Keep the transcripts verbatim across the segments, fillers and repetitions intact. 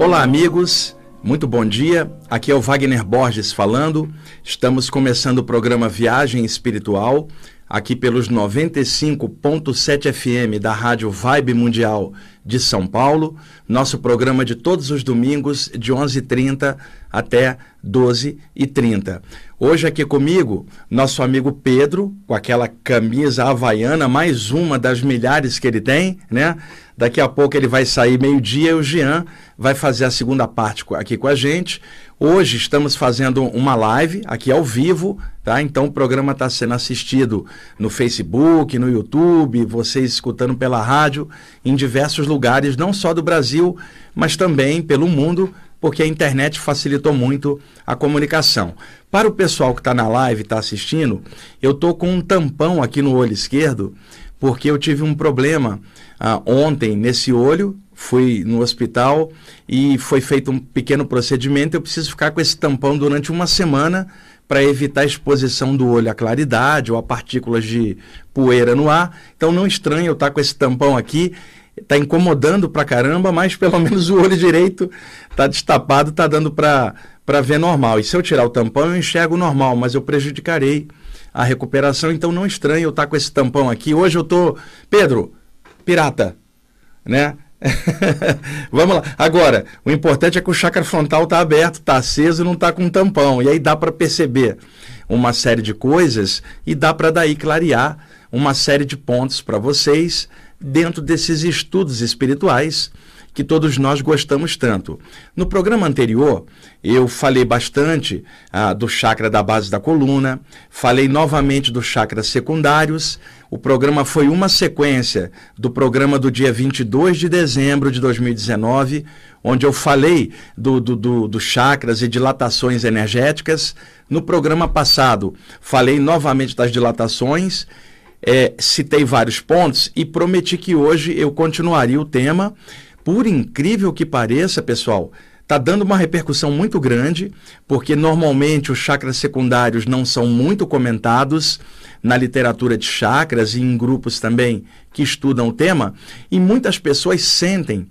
Olá, amigos, muito bom dia. Aqui é o Wagner Borges falando. Estamos começando o programa Viagem Espiritual, aqui pelos noventa e cinco ponto sete F M da Rádio Vibe Mundial de São Paulo. Nosso programa de todos os domingos, de onze e trinta até doze e trinta. Hoje aqui comigo, nosso amigo Pedro, com aquela camisa havaiana, mais uma das milhares que ele tem, né? Daqui a pouco ele vai sair meio-dia e o Jean vai fazer a segunda parte aqui com a gente. Hoje estamos fazendo uma live aqui ao vivo, tá? Então o programa está sendo assistido no Facebook, no YouTube, vocês escutando pela rádio, em diversos lugares, não só do Brasil, mas também pelo mundo, porque a internet facilitou muito a comunicação. Para o pessoal que está na live, está assistindo, eu estou com um tampão aqui no olho esquerdo, porque eu tive um problema ah, ontem nesse olho, fui no hospital e foi feito um pequeno procedimento. Eu preciso ficar com esse tampão durante uma semana para evitar a exposição do olho à claridade ou a partículas de poeira no ar. Então não estranho eu estar com esse tampão aqui, está incomodando pra caramba, mas pelo menos o olho direito está destapado, está dando para para ver normal. E se eu tirar o tampão eu enxergo normal, mas eu prejudicarei a recuperação, então não estranho eu estar com esse tampão aqui. Hoje eu tô, Pedro, pirata, né? Vamos lá. Agora, o importante é que o chakra frontal está aberto, está aceso e não está com tampão. E aí dá para perceber uma série de coisas e dá para daí clarear uma série de pontos para vocês dentro desses estudos espirituais que todos nós gostamos tanto. No programa anterior, eu falei bastante ah, do chakra da base da coluna, falei novamente dos chakras secundários. O programa foi uma sequência do programa do dia vinte e dois de dezembro de dois mil e dezenove, onde eu falei do, do, do, dos chakras e dilatações energéticas. No programa passado, falei novamente das dilatações, é, citei vários pontos e prometi que hoje eu continuaria o tema. Por incrível que pareça, pessoal, está dando uma repercussão muito grande, porque normalmente os chakras secundários não são muito comentados na literatura de chakras e em grupos também que estudam o tema, e muitas pessoas sentem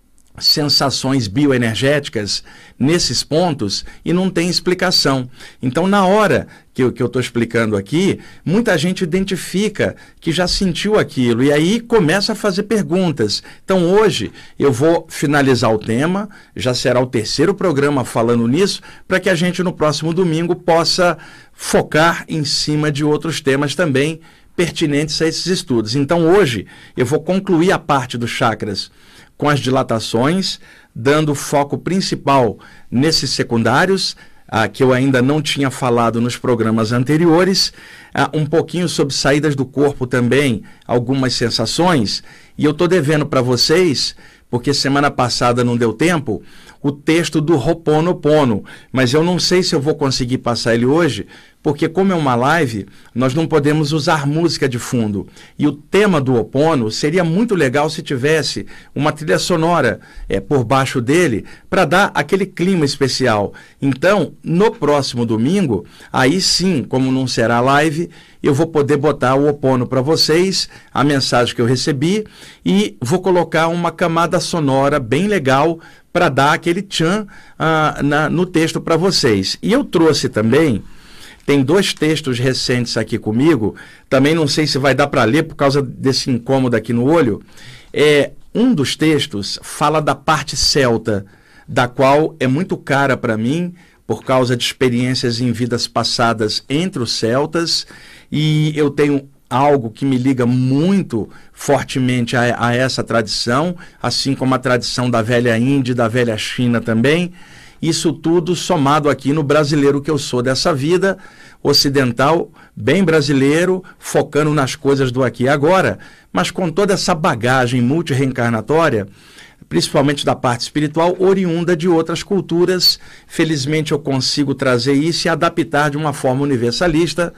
sensações bioenergéticas nesses pontos e não tem explicação. Então, na hora que eu estou explicando aqui, muita gente identifica que já sentiu aquilo e aí começa a fazer perguntas. Então, hoje eu vou finalizar o tema, já será o terceiro programa falando nisso, para que a gente no próximo domingo possa focar em cima de outros temas também pertinentes a esses estudos. Então, hoje eu vou concluir a parte dos chakras com as dilatações, dando foco principal nesses secundários, ah, que eu ainda não tinha falado nos programas anteriores, ah, um pouquinho sobre saídas do corpo também, algumas sensações, e eu estou devendo para vocês, porque semana passada não deu tempo, o texto do Ho'oponopono, mas eu não sei se eu vou conseguir passar ele hoje, porque como é uma live, nós não podemos usar música de fundo. E o tema do Ho'opono seria muito legal se tivesse uma trilha sonora é, por baixo dele, para dar aquele clima especial. Então, no próximo domingo, aí sim, como não será live, eu vou poder botar o Ho'opono para vocês, a mensagem que eu recebi, e vou colocar uma camada sonora bem legal para dar aquele tchan ah, na, no texto para vocês. E eu trouxe também, tem dois textos recentes aqui comigo, também não sei se vai dar para ler por causa desse incômodo aqui no olho. É, um dos textos fala da parte celta, da qual é muito cara para mim, por causa de experiências em vidas passadas entre os celtas, e eu tenho algo que me liga muito fortemente a, a essa tradição, assim como a tradição da velha Índia e da velha China também. Isso tudo somado aqui no brasileiro que eu sou dessa vida ocidental, bem brasileiro, focando nas coisas do aqui e agora, mas com toda essa bagagem multireencarnatória, principalmente da parte espiritual, oriunda de outras culturas. Felizmente eu consigo trazer isso e adaptar de uma forma universalista.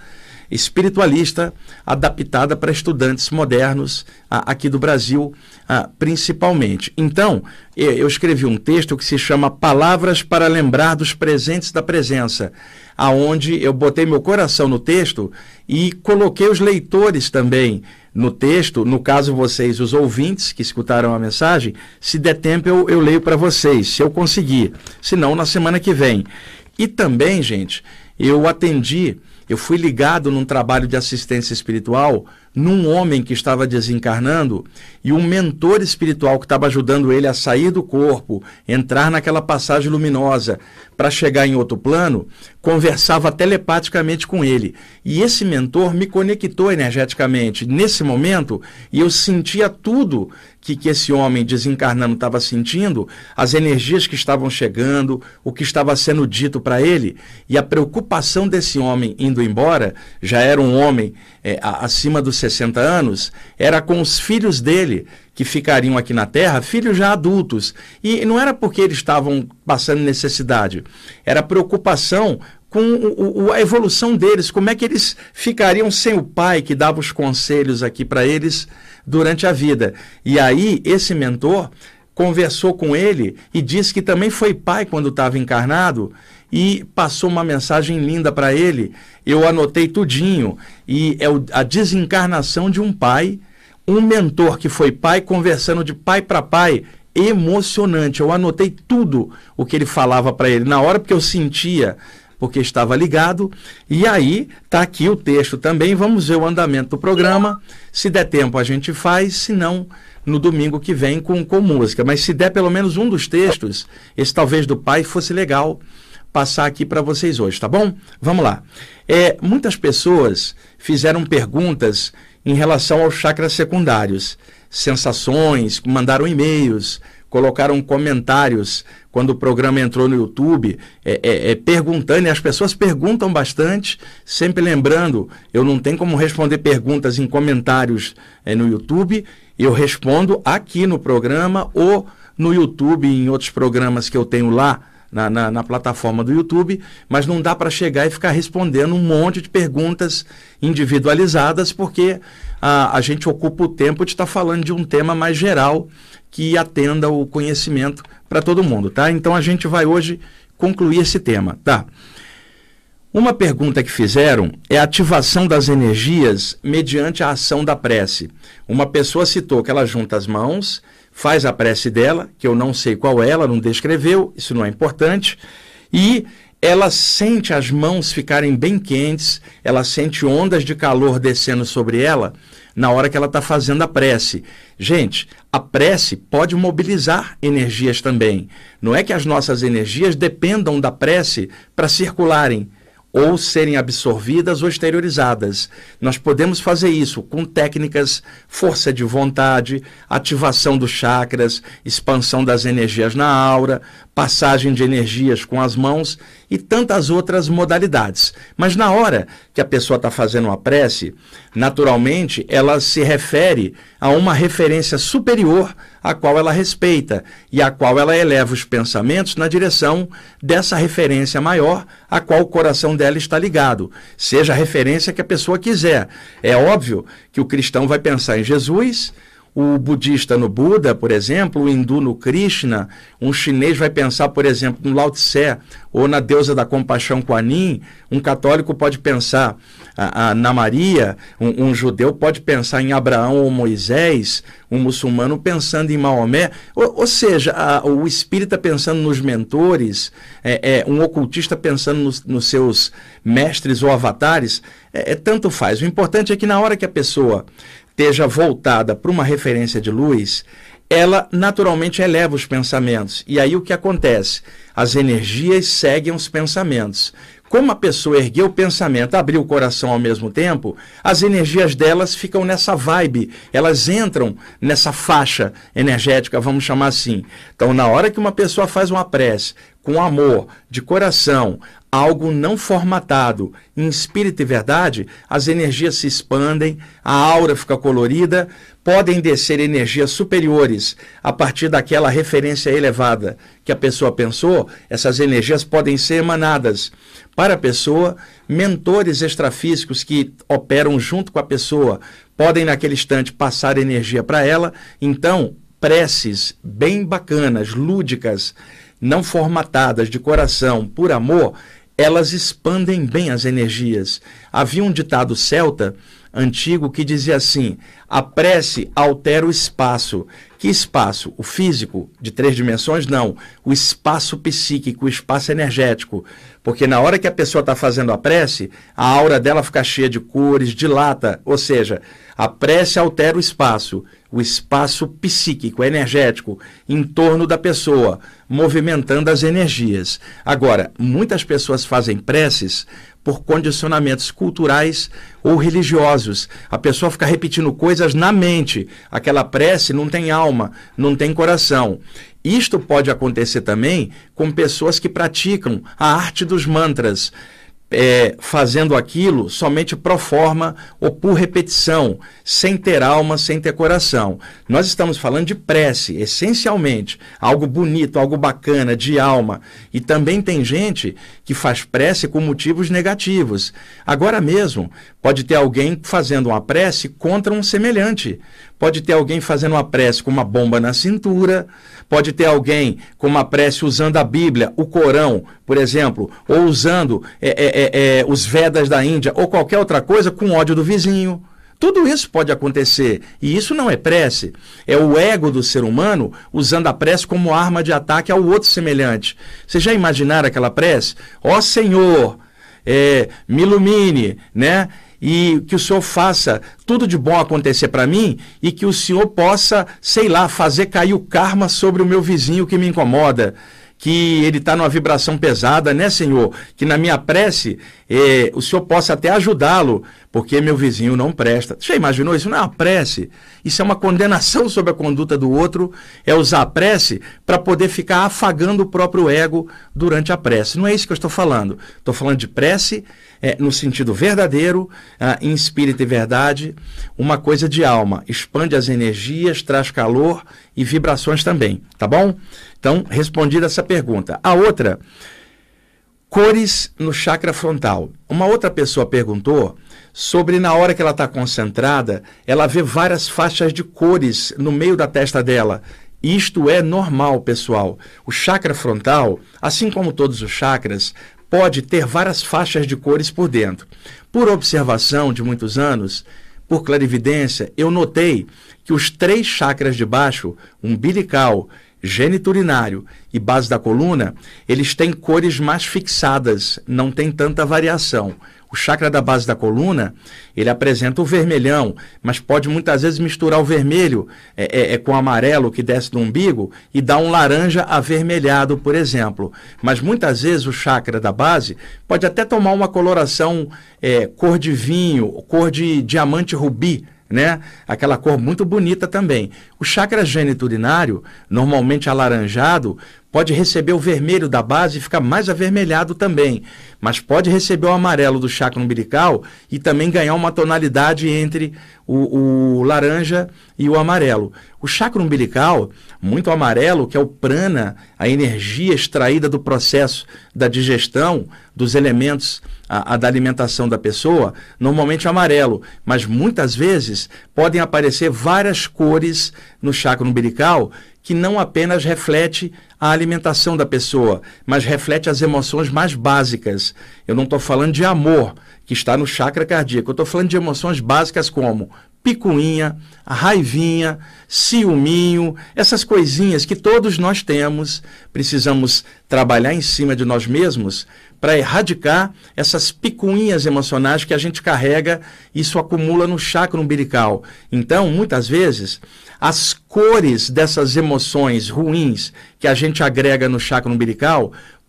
espiritualista adaptada para estudantes modernos a, aqui do Brasil, a, principalmente. Então, eu escrevi um texto que se chama Palavras para Lembrar dos Presentes da Presença, aonde eu botei meu coração no texto e coloquei os leitores também no texto, no caso vocês, os ouvintes que escutaram a mensagem, se der tempo eu, eu leio para vocês, se eu conseguir, se não, na semana que vem. E também, gente, eu atendi, eu fui ligado num trabalho de assistência espiritual num homem que estava desencarnando e um mentor espiritual que estava ajudando ele a sair do corpo, entrar naquela passagem luminosa para chegar em outro plano, conversava telepaticamente com ele. E esse mentor me conectou energeticamente nesse momento e eu sentia tudo que, que esse homem desencarnando estava sentindo, as energias que estavam chegando, o que estava sendo dito para ele, e a preocupação desse homem indo embora, já era um homem é, acima dos sessenta anos, era com os filhos dele, que ficariam aqui na Terra, filhos já adultos. E não era porque eles estavam passando necessidade, era preocupação com o, o, a evolução deles, como é que eles ficariam sem o pai que dava os conselhos aqui para eles durante a vida. E aí, esse mentor conversou com ele e disse que também foi pai quando estava encarnado e passou uma mensagem linda para ele. Eu anotei tudinho, e é o, a desencarnação de um pai, um mentor que foi pai conversando de pai para pai, emocionante. Eu anotei tudo o que ele falava para ele na hora, porque eu sentia, porque estava ligado. E aí está aqui o texto também, vamos ver o andamento do programa, se der tempo a gente faz, se não, no domingo que vem com, com música. Mas se der pelo menos um dos textos, esse talvez do pai, fosse legal passar aqui para vocês hoje, tá bom? Vamos lá. É, muitas pessoas fizeram perguntas em relação aos chakras secundários, sensações, mandaram e-mails, colocaram comentários quando o programa entrou no YouTube, é, é, é, perguntando, e as pessoas perguntam bastante, sempre lembrando, eu não tenho como responder perguntas em comentários é, no YouTube, eu respondo aqui no programa ou no YouTube, em outros programas que eu tenho lá, Na, na, na plataforma do YouTube, mas não dá para chegar e ficar respondendo um monte de perguntas individualizadas, porque a, a gente ocupa o tempo de estar tá falando de um tema mais geral que atenda o conhecimento para todo mundo, tá? Então a gente vai hoje concluir esse tema, tá? Uma pergunta que fizeram é a ativação das energias mediante a ação da prece. Uma pessoa citou que ela junta as mãos, faz a prece dela, que eu não sei qual é, ela não descreveu, isso não é importante, e ela sente as mãos ficarem bem quentes, ela sente ondas de calor descendo sobre ela na hora que ela está fazendo a prece. Gente, a prece pode mobilizar energias também. Não é que as nossas energias dependam da prece para circularem, ou serem absorvidas ou exteriorizadas. Nós podemos fazer isso com técnicas, força de vontade, ativação dos chakras, expansão das energias na aura, passagem de energias com as mãos e tantas outras modalidades. Mas na hora que a pessoa está fazendo uma prece, naturalmente ela se refere a uma referência superior a qual ela respeita e a qual ela eleva os pensamentos na direção dessa referência maior a qual o coração dela está ligado, seja a referência que a pessoa quiser. É óbvio que o cristão vai pensar em Jesus, o budista no Buda, por exemplo, o hindu no Krishna, um chinês vai pensar, por exemplo, no Lao Tse, ou na deusa da compaixão Kuan Yin, um católico pode pensar ah, ah, na Maria, um, um judeu pode pensar em Abraão ou Moisés, um muçulmano pensando em Maomé, ou, ou seja, a, o espírita pensando nos mentores, é, é, um ocultista pensando nos, nos seus mestres ou avatares, é, é, tanto faz. O importante é que na hora que a pessoa esteja voltada para uma referência de luz, ela naturalmente eleva os pensamentos. E aí o que acontece? As energias seguem os pensamentos. Como a pessoa ergueu o pensamento, abriu o coração ao mesmo tempo, as energias delas ficam nessa vibe, elas entram nessa faixa energética, vamos chamar assim. Então, na hora que uma pessoa faz uma prece, com amor, de coração, algo não formatado, em espírito e verdade, as energias se expandem, a aura fica colorida, podem descer energias superiores a partir daquela referência elevada que a pessoa pensou, essas energias podem ser emanadas para a pessoa, mentores extrafísicos que operam junto com a pessoa, podem naquele instante passar energia para ela, então preces bem bacanas, lúdicas, não formatadas, de coração, por amor, elas expandem bem as energias. Havia um ditado celta antigo que dizia assim: a prece altera o espaço. Que espaço? O físico, de três dimensões? Não. O espaço psíquico, o espaço energético. Porque na hora que a pessoa está fazendo a prece, a aura dela fica cheia de cores, dilata. Ou seja, a prece altera o espaço, o espaço psíquico, energético, em torno da pessoa, movimentando as energias. Agora, muitas pessoas fazem preces por condicionamentos culturais ou religiosos. A pessoa fica repetindo coisas na mente. Aquela prece não tem alma, não tem coração. Isto pode acontecer também com pessoas que praticam a arte dos mantras, É, fazendo aquilo somente pro forma ou por repetição, sem ter alma, sem ter coração. Nós estamos falando de prece, essencialmente, algo bonito, algo bacana, de alma. E também tem gente que faz prece com motivos negativos. Agora mesmo, pode ter alguém fazendo uma prece contra um semelhante. Pode ter alguém fazendo uma prece com uma bomba na cintura, pode ter alguém com uma prece usando a Bíblia, o Corão, por exemplo, ou usando é, é, é, os Vedas da Índia, ou qualquer outra coisa com ódio do vizinho. Tudo isso pode acontecer, e isso não é prece. É o ego do ser humano usando a prece como arma de ataque ao outro semelhante. Vocês já imaginaram aquela prece? Ó Senhor, é, me ilumine, né? E que o Senhor faça tudo de bom acontecer para mim e que o Senhor possa, sei lá, fazer cair o karma sobre o meu vizinho que me incomoda, que ele está numa vibração pesada, né, Senhor? Que na minha prece eh, o Senhor possa até ajudá-lo, porque meu vizinho não presta. Você já imaginou? Isso não é uma prece. Isso é uma condenação sobre a conduta do outro, é usar a prece para poder ficar afagando o próprio ego durante a prece. Não é isso que eu estou falando. Estou falando de prece é, no sentido verdadeiro, ah, em espírito e verdade, uma coisa de alma. Expande as energias, traz calor e vibrações também, tá bom? Então, respondida essa pergunta. A outra, cores no chakra frontal. Uma outra pessoa perguntou sobre na hora que ela está concentrada, ela vê várias faixas de cores no meio da testa dela. Isto é normal, pessoal. O chakra frontal, assim como todos os chakras, pode ter várias faixas de cores por dentro. Por observação de muitos anos, por clarividência, eu notei que os três chakras de baixo, umbilical, geniturinário e base da coluna, eles têm cores mais fixadas, não tem tanta variação. O chakra da base da coluna, ele apresenta o vermelhão, mas pode muitas vezes misturar o vermelho é, é, é com o amarelo que desce do umbigo e dá um laranja avermelhado, por exemplo. Mas muitas vezes o chakra da base pode até tomar uma coloração é, cor de vinho, cor de diamante rubi, né? Aquela cor muito bonita também. O chakra geniturinário, normalmente alaranjado, pode receber o vermelho da base e ficar mais avermelhado também, mas pode receber o amarelo do chakra umbilical e também ganhar uma tonalidade entre o, o laranja e o amarelo. O chakra umbilical, muito amarelo, que é o prana, a energia extraída do processo da digestão, dos elementos a, a da alimentação da pessoa, normalmente amarelo, mas muitas vezes podem aparecer várias cores no chakra umbilical que não apenas reflete a alimentação da pessoa, mas reflete as emoções mais básicas. Eu não estou falando de amor, que está no chakra cardíaco, eu estou falando de emoções básicas como picuinha, raivinha, ciúminho, essas coisinhas que todos nós temos, precisamos trabalhar em cima de nós mesmos para erradicar essas picuinhas emocionais que a gente carrega, isso acumula no chakra umbilical. Então, muitas vezes, as cores dessas emoções ruins que a gente agrega no chakra umbilical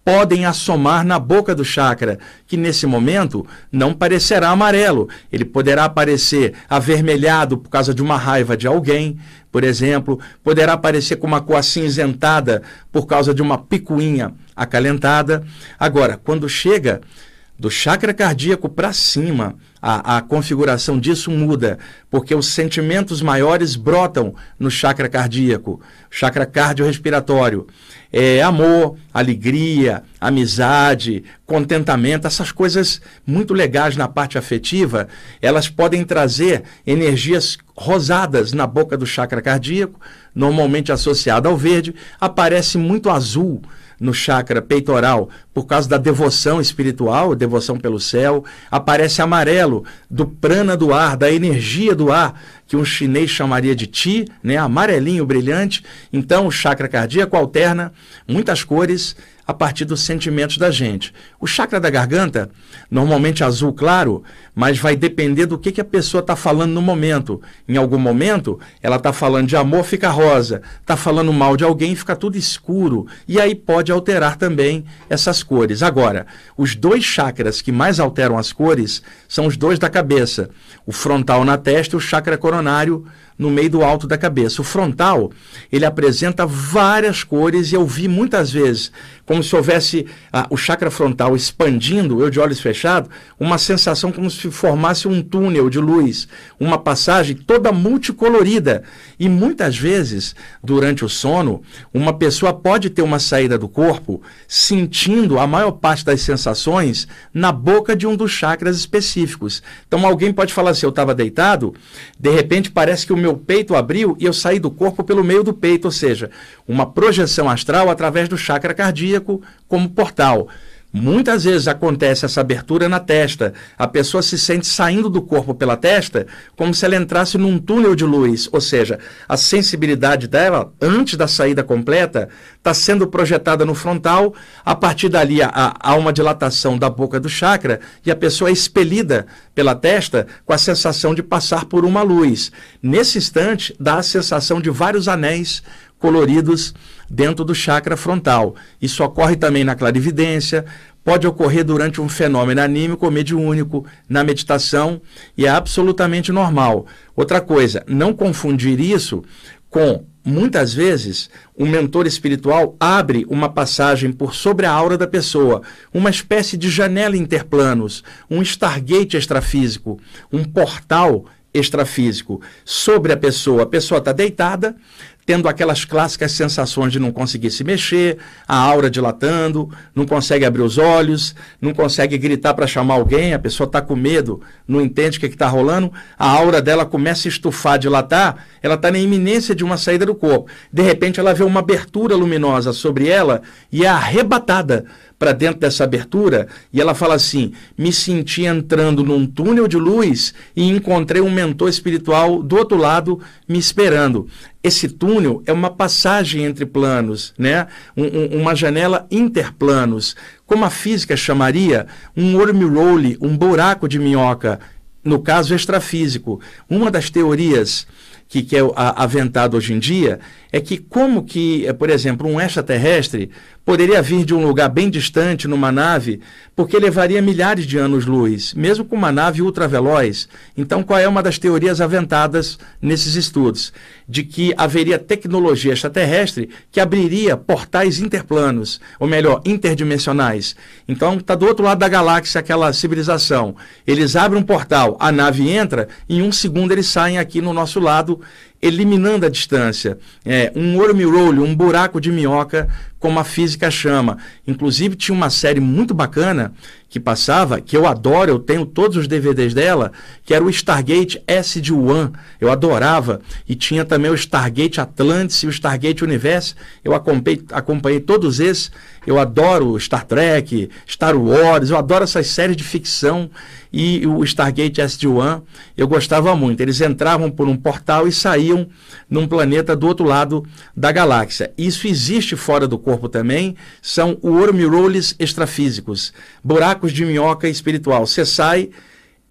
podem assomar na boca do chakra, que nesse momento não parecerá amarelo. Ele poderá aparecer avermelhado por causa de uma raiva de alguém, por exemplo, poderá aparecer com uma cor acinzentada por causa de uma picuinha acalentada. Agora, quando chega do chakra cardíaco para cima, a, a configuração disso muda, porque os sentimentos maiores brotam no chakra cardíaco, chakra cardiorrespiratório. É amor, alegria, amizade, contentamento, essas coisas muito legais na parte afetiva, elas podem trazer energias rosadas na boca do chakra cardíaco, normalmente associada ao verde, aparece muito azul no chakra peitoral, por causa da devoção espiritual, devoção pelo céu, aparece amarelo do prana do ar, da energia do ar, que um chinês chamaria de Qi, né? Amarelinho, brilhante. Então, o chakra cardíaco alterna muitas cores a partir dos sentimentos da gente. O chakra da garganta, normalmente azul claro, mas vai depender do que, que a pessoa está falando no momento. Em algum momento, ela está falando de amor, fica rosa. Está falando mal de alguém, fica tudo escuro. E aí pode alterar também essas cores. Agora, os dois chakras que mais alteram as cores são os dois da cabeça. O frontal na testa e o chakra coronário no meio do alto da cabeça. O frontal, ele apresenta várias cores e eu vi muitas vezes, como se houvesse ah, o chakra frontal expandindo, eu de olhos fechados, uma sensação como se formasse um túnel de luz, uma passagem toda multicolorida. E muitas vezes, durante o sono, uma pessoa pode ter uma saída do corpo sentindo a maior parte das sensações na boca de um dos chakras específicos. Então alguém pode falar assim, eu estava deitado, de repente parece que o meu peito abriu e eu saí do corpo pelo meio do peito, ou seja, uma projeção astral através do chakra cardíaco como portal. Muitas vezes acontece essa abertura na testa, a pessoa se sente saindo do corpo pela testa como se ela entrasse num túnel de luz, ou seja, a sensibilidade dela, antes da saída completa, está sendo projetada no frontal, a partir dali há, há uma dilatação da boca do chakra e a pessoa é expelida pela testa com a sensação de passar por uma luz. Nesse instante, dá a sensação de vários anéis coloridos dentro do chakra frontal. Isso ocorre também na clarividência, pode ocorrer durante um fenômeno anímico ou mediúnico, na meditação, e é absolutamente normal. Outra coisa, não confundir isso com, muitas vezes, um mentor espiritual abre uma passagem por sobre a aura da pessoa, uma espécie de janela interplanos, um Stargate extrafísico, um portal extrafísico sobre a pessoa. A pessoa está deitada, tendo aquelas clássicas sensações de não conseguir se mexer, a aura dilatando, não consegue abrir os olhos, não consegue gritar para chamar alguém, a pessoa está com medo, não entende o que está rolando, a aura dela começa a estufar, dilatar, ela está na iminência de uma saída do corpo. De repente ela vê uma abertura luminosa sobre ela e é arrebatada para dentro dessa abertura e ela fala assim, me senti entrando num túnel de luz e encontrei um mentor espiritual do outro lado me esperando. Esse túnel é uma passagem entre planos, né? Um, um, uma janela interplanos, como a física chamaria um wormhole, um buraco de minhoca, no caso extrafísico. Uma das teorias que, que é aventado hoje em dia é que como que, por exemplo, um extraterrestre poderia vir de um lugar bem distante numa nave, porque levaria milhares de anos-luz, mesmo com uma nave ultraveloz. Então, qual é uma das teorias aventadas nesses estudos? De que haveria tecnologia extraterrestre que abriria portais interplanos, ou melhor, interdimensionais. Então, está do outro lado da galáxia aquela civilização. Eles abrem um portal, a nave entra, e em um segundo eles saem aqui no nosso lado, eliminando a distância. É, um wormhole, um buraco de minhoca, como a física chama. Inclusive, tinha uma série muito bacana que passava, que eu adoro, eu tenho todos os D V Ds dela, que era o Stargate S G um. Eu adorava. E tinha também o Stargate Atlantis e o Stargate Universe. Eu acompanhei, acompanhei todos esses. Eu adoro Star Trek, Star Wars, eu adoro essas séries de ficção. E o Stargate S G um, eu gostava muito. Eles entravam por um portal e saíam num planeta do outro lado da galáxia. Isso existe fora do corpo também, são wormholes extrafísicos, buracos de minhoca espiritual. Você sai,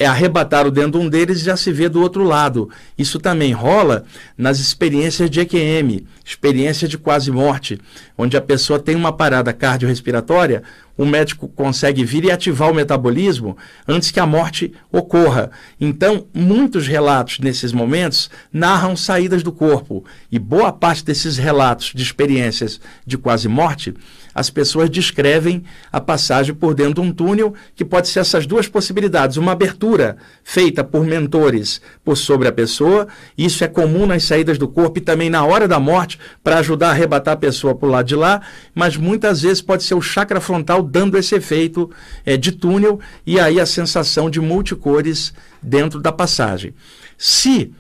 é arrebatar o dendum deles e já se vê do outro lado. Isso também rola nas experiências de E Q M, experiência de quase morte, onde a pessoa tem uma parada cardiorrespiratória, o médico consegue vir e ativar o metabolismo antes que a morte ocorra. Então, muitos relatos nesses momentos narram saídas do corpo, e boa parte desses relatos de experiências de quase morte, as pessoas descrevem a passagem por dentro de um túnel, que pode ser essas duas possibilidades, uma abertura feita por mentores por sobre a pessoa, isso é comum nas saídas do corpo e também na hora da morte, para ajudar a arrebatar a pessoa para o lado de lá, mas muitas vezes pode ser o chakra frontal dando esse efeito é, de túnel, e aí a sensação de multicores dentro da passagem. Se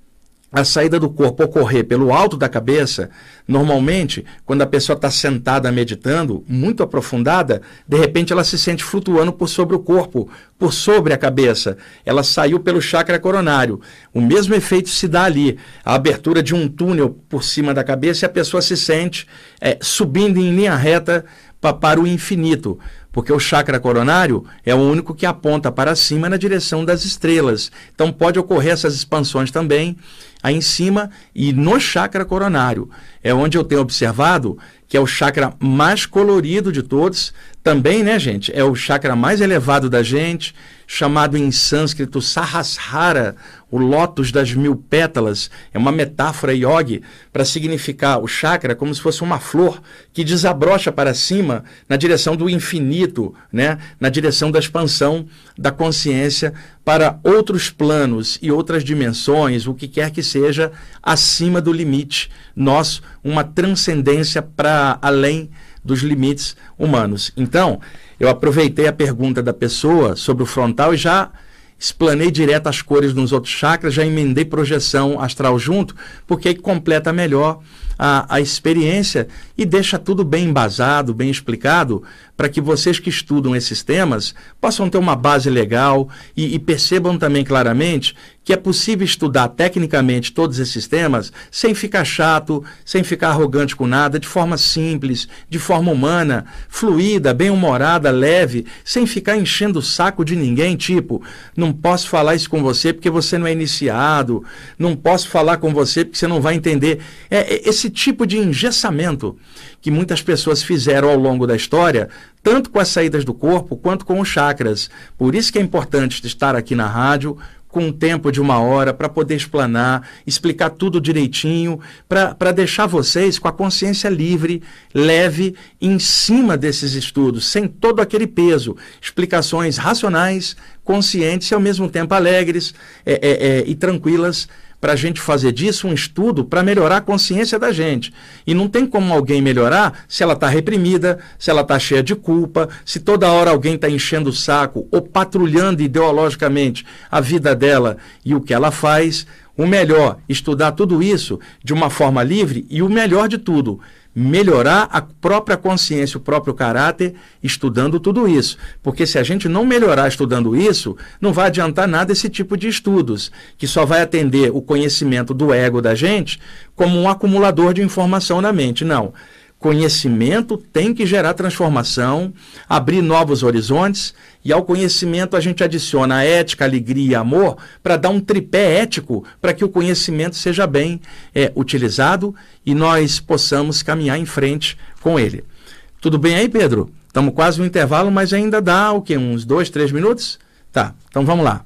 a saída do corpo ocorrer pelo alto da cabeça, normalmente, quando a pessoa está sentada meditando, muito aprofundada, de repente ela se sente flutuando por sobre o corpo, por sobre a cabeça. Ela saiu pelo chakra coronário. O mesmo efeito se dá ali, a abertura de um túnel por cima da cabeça, e a pessoa se sente é, subindo em linha reta pa, para o infinito, porque o chakra coronário é o único que aponta para cima na direção das estrelas. Então pode ocorrer essas expansões também aí em cima, e no chakra coronário é onde eu tenho observado que é o chakra mais colorido de todos, também, né, gente, é o chakra mais elevado da gente, chamado em sânscrito Sahasrara, o lótus das mil pétalas, é uma metáfora yogi para significar o chakra como se fosse uma flor que desabrocha para cima na direção do infinito, né, na direção da expansão da consciência para outros planos e outras dimensões, o que quer que seja, acima do limite nosso, uma transcendência para além dos limites humanos. Então, eu aproveitei a pergunta da pessoa sobre o frontal e já explanei direto as cores nos outros chakras, já emendei projeção astral junto, porque aí completa melhor a, a experiência e deixa tudo bem embasado, bem explicado, para que vocês que estudam esses temas possam ter uma base legal e, e percebam também claramente que é possível estudar tecnicamente todos esses temas sem ficar chato, sem ficar arrogante com nada, de forma simples, de forma humana, fluida, bem-humorada, leve, sem ficar enchendo o saco de ninguém, tipo, não posso falar isso com você porque você não é iniciado, não posso falar com você porque você não vai entender. É, é esse tipo de engessamento que muitas pessoas fizeram ao longo da história, tanto com as saídas do corpo quanto com os chakras. Por isso que é importante estar aqui na rádio, com um tempo de uma hora, para poder explanar, explicar tudo direitinho, para deixar vocês com a consciência livre, leve, em cima desses estudos, sem todo aquele peso. Explicações racionais, conscientes e ao mesmo tempo alegres é, é, é, e tranquilas, para a gente fazer disso um estudo para melhorar a consciência da gente. E não tem como alguém melhorar se ela está reprimida, se ela está cheia de culpa, se toda hora alguém está enchendo o saco ou patrulhando ideologicamente a vida dela e o que ela faz. O melhor, estudar tudo isso de uma forma livre e o melhor de tudo, melhorar a própria consciência, o próprio caráter, estudando tudo isso. Porque se a gente não melhorar estudando isso, não vai adiantar nada esse tipo de estudos, que só vai atender o conhecimento do ego da gente como um acumulador de informação na mente. Não. Conhecimento tem que gerar transformação, abrir novos horizontes, e ao conhecimento a gente adiciona a ética, a alegria e amor para dar um tripé ético para que o conhecimento seja bem é, utilizado e nós possamos caminhar em frente com ele. Tudo bem aí, Pedro? Estamos quase no intervalo, mas ainda dá o quê? Uns dois, três minutos? Tá, então vamos lá.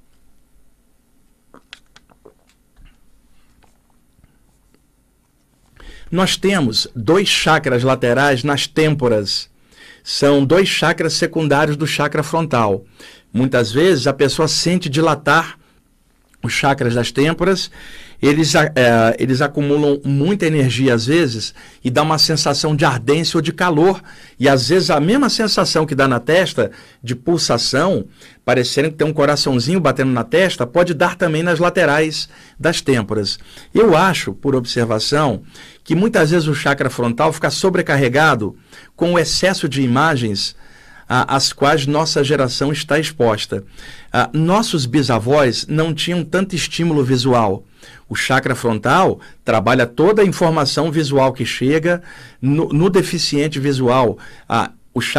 Nós temos dois chakras laterais nas têmporas. São dois chakras secundários do chakra frontal. Muitas vezes a pessoa sente dilatar os chakras das têmporas, eles, é, eles acumulam muita energia às vezes e dá uma sensação de ardência ou de calor. E às vezes a mesma sensação que dá na testa, de pulsação, parecendo que tem um coraçãozinho batendo na testa, pode dar também nas laterais das têmporas. Eu acho, por observação, que muitas vezes o chakra frontal fica sobrecarregado com o excesso de imagens a, às quais nossa geração está exposta. A, nossos bisavós não tinham tanto estímulo visual. O chakra frontal trabalha toda a informação visual que chega no, no deficiente visual. A, o chakra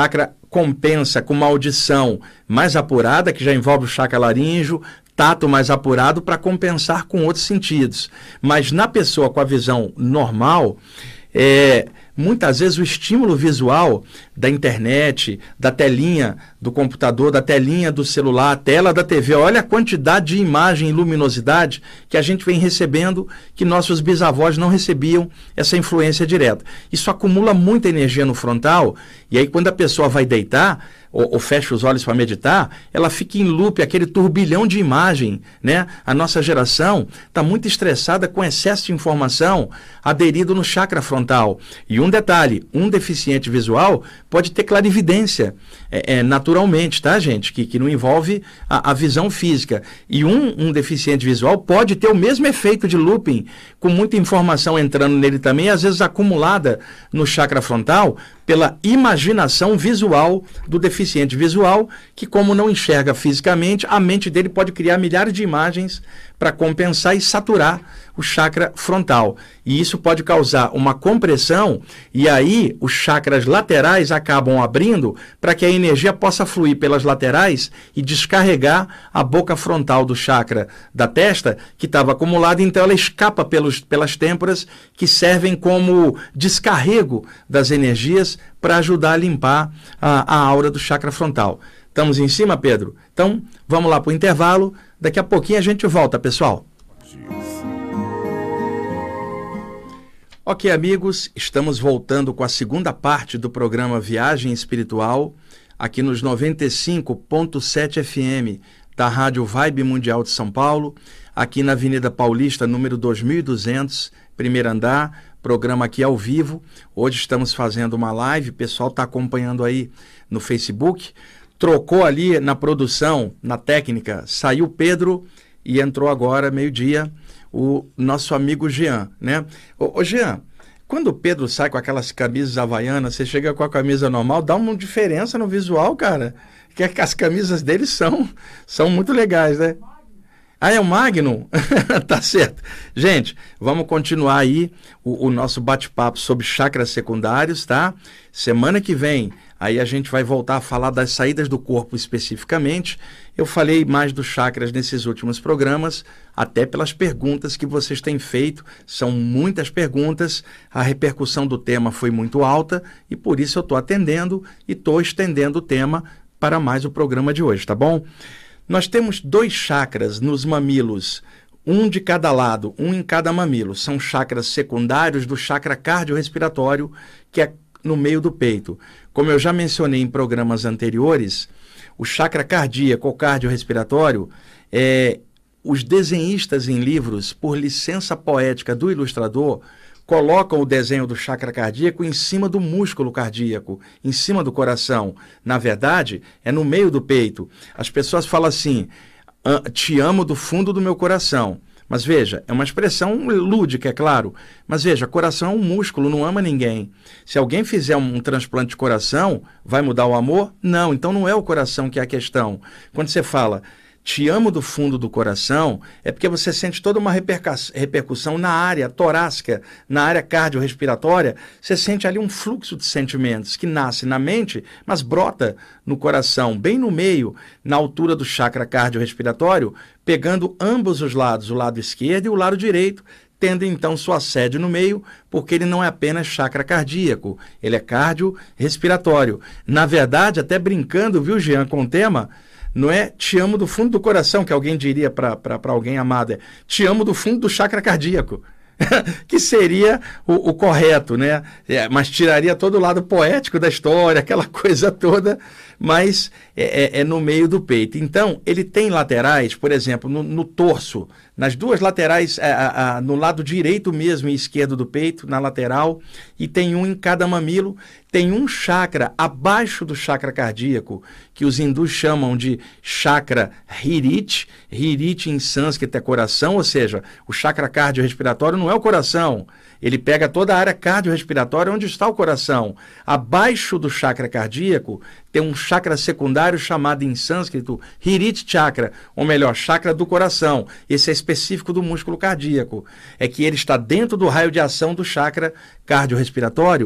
compensa com uma audição mais apurada, que já envolve o chakra laríngeo, tato mais apurado, para compensar com outros sentidos. Mas na pessoa com a visão normal, é, muitas vezes o estímulo visual da internet, da telinha do computador, da telinha do celular, a tela da T V, olha a quantidade de imagem e luminosidade que a gente vem recebendo, que nossos bisavós não recebiam essa influência direta. Isso acumula muita energia no frontal, e aí quando a pessoa vai deitar, ou, ou fecha os olhos para meditar, ela fica em loop, aquele turbilhão de imagem, né? A nossa geração está muito estressada com excesso de informação aderido no chakra frontal. E um detalhe, um deficiente visual pode ter clarividência é, é, naturalmente, tá, gente? Que, que não envolve a, a visão física. E um, um deficiente visual pode ter o mesmo efeito de looping, com muita informação entrando nele também, às vezes acumulada no chakra frontal, pela imaginação visual do deficiente visual, que como não enxerga fisicamente, a mente dele pode criar milhares de imagens para compensar e saturar o chakra frontal. E isso pode causar uma compressão, e aí os chakras laterais acabam abrindo para que a energia possa fluir pelas laterais e descarregar a boca frontal do chakra da testa, que estava acumulada, então ela escapa pelos, pelas têmporas, que servem como descarrego das energias para ajudar a limpar a, a aura do chakra frontal. Estamos em cima, Pedro? Então, vamos lá para o intervalo. Daqui a pouquinho a gente volta, pessoal. Ok, amigos, estamos voltando com a segunda parte do programa Viagem Espiritual, aqui nos noventa e cinco ponto sete F M da Rádio Vibe Mundial de São Paulo, aqui na Avenida Paulista, número dois mil e duzentos, primeiro andar, programa aqui ao vivo. Hoje estamos fazendo uma live, o pessoal está acompanhando aí no Facebook. Trocou ali na produção, na técnica, saiu Pedro e entrou agora, meio-dia, o nosso amigo Jean, né? Ô, ô Jean, quando o Pedro sai com aquelas camisas havaianas, você chega com a camisa normal, dá uma diferença no visual, cara. Que as camisas dele são, são muito legais, né? Ah, é o Magnum? Tá certo. Gente, vamos continuar aí o, o nosso bate-papo sobre chakras secundários, tá? Semana que vem, aí a gente vai voltar a falar das saídas do corpo especificamente. Eu falei mais dos chakras nesses últimos programas, até pelas perguntas que vocês têm feito. São muitas perguntas, a repercussão do tema foi muito alta e por isso eu estou atendendo e estou estendendo o tema para mais o programa de hoje, tá bom? Nós temos dois chakras nos mamilos, um de cada lado, um em cada mamilo. São chakras secundários do chakra cardiorrespiratório, que é no meio do peito. Como eu já mencionei em programas anteriores, o chakra cardíaco ou cardiorrespiratório, é, os desenhistas em livros, por licença poética do ilustrador, colocam o desenho do chakra cardíaco em cima do músculo cardíaco, em cima do coração. Na verdade, é no meio do peito. As pessoas falam assim, te amo do fundo do meu coração. Mas veja, é uma expressão lúdica, é claro. Mas veja, coração é um músculo, não ama ninguém. Se alguém fizer um, um transplante de coração, vai mudar o amor? Não, então não é o coração que é a questão. Quando você fala, te amo do fundo do coração, é porque você sente toda uma repercussão na área torácica, na área cardiorrespiratória. Você sente ali um fluxo de sentimentos que nasce na mente, mas brota no coração, bem no meio, na altura do chakra cardiorrespiratório, pegando ambos os lados, o lado esquerdo e o lado direito, tendo então sua sede no meio, porque ele não é apenas chakra cardíaco, ele é cardiorrespiratório. Na verdade, até brincando, viu, Jean, com o tema, não é te amo do fundo do coração, que alguém diria para alguém amado, é te amo do fundo do chakra cardíaco, que seria o, o correto, né? É, mas tiraria todo o lado poético da história, aquela coisa toda, mas é, é, é no meio do peito. Então, ele tem laterais, por exemplo, no, no torso, nas duas laterais, a, a, no lado direito mesmo e esquerdo do peito, na lateral, e tem um em cada mamilo. Tem um chakra abaixo do chakra cardíaco, que os hindus chamam de chakra Hirit. Hirit em sânscrito é coração, ou seja, o chakra cardiorrespiratório não é o coração. Ele pega toda a área cardiorrespiratória onde está o coração. Abaixo do chakra cardíaco tem um chakra secundário chamado em sânscrito Hirit Chakra, ou melhor, chakra do coração. Esse é específico do músculo cardíaco. É que ele está dentro do raio de ação do chakra cardiorrespiratório,